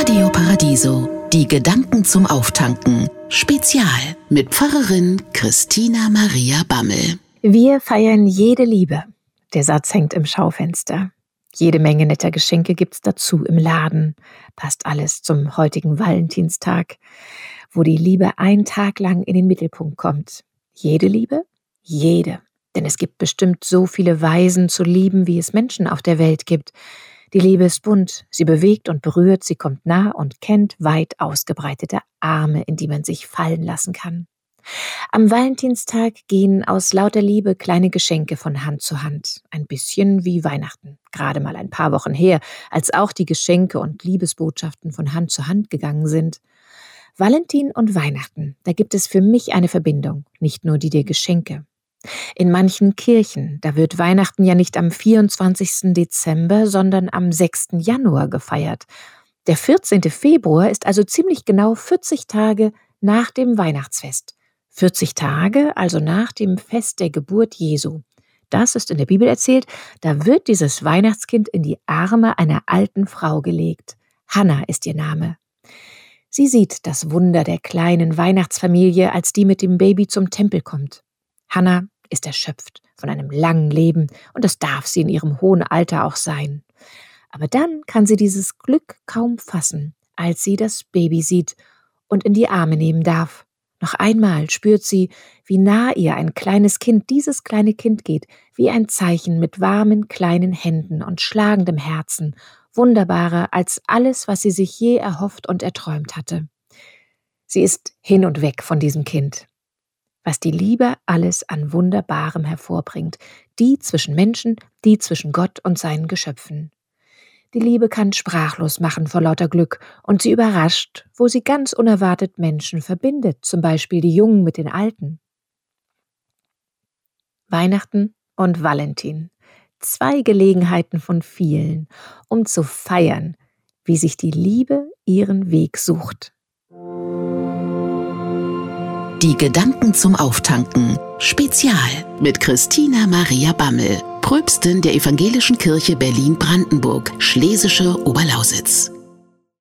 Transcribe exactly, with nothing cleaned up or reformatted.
Radio Paradiso, die Gedanken zum Auftanken. Spezial mit Pfarrerin Christina Maria Bammel. Wir feiern jede Liebe. Der Satz hängt im Schaufenster. Jede Menge netter Geschenke gibt's dazu im Laden. Passt alles zum heutigen Valentinstag, wo die Liebe einen Tag lang in den Mittelpunkt kommt. Jede Liebe? Jede. Denn es gibt bestimmt so viele Weisen zu lieben, wie es Menschen auf der Welt gibt. Die Liebe ist bunt, sie bewegt und berührt, sie kommt nah und kennt weit ausgebreitete Arme, in die man sich fallen lassen kann. Am Valentinstag gehen aus lauter Liebe kleine Geschenke von Hand zu Hand. Ein bisschen wie Weihnachten. Gerade mal ein paar Wochen her, als auch die Geschenke und Liebesbotschaften von Hand zu Hand gegangen sind. Valentin und Weihnachten, da gibt es für mich eine Verbindung, nicht nur die der Geschenke. In manchen Kirchen, da wird Weihnachten ja nicht am vierundzwanzigsten Dezember, sondern am sechsten Januar gefeiert. Der vierzehnten Februar ist also ziemlich genau vierzig Tage nach dem Weihnachtsfest. vierzig Tage, also nach dem Fest der Geburt Jesu. Das ist in der Bibel erzählt, da wird dieses Weihnachtskind in die Arme einer alten Frau gelegt. Hannah ist ihr Name. Sie sieht das Wunder der kleinen Weihnachtsfamilie, als die mit dem Baby zum Tempel kommt. Hannah ist erschöpft von einem langen Leben und das darf sie in ihrem hohen Alter auch sein. Aber dann kann sie dieses Glück kaum fassen, als sie das Baby sieht und in die Arme nehmen darf. Noch einmal spürt sie, wie nah ihr ein kleines Kind, dieses kleine Kind geht, wie ein Zeichen mit warmen kleinen Händen und schlagendem Herzen, wunderbarer als alles, was sie sich je erhofft und erträumt hatte. Sie ist hin und weg von diesem Kind. Was die Liebe alles an Wunderbarem hervorbringt, die zwischen Menschen, die zwischen Gott und seinen Geschöpfen. Die Liebe kann sprachlos machen vor lauter Glück und sie überrascht, wo sie ganz unerwartet Menschen verbindet, zum Beispiel die Jungen mit den Alten. Weihnachten und Valentin, zwei Gelegenheiten von vielen, um zu feiern, wie sich die Liebe ihren Weg sucht. Die Gedanken zum Auftanken. Spezial mit Christina Maria Bammel, Pröpstin der Evangelischen Kirche Berlin-Brandenburg, Schlesische Oberlausitz.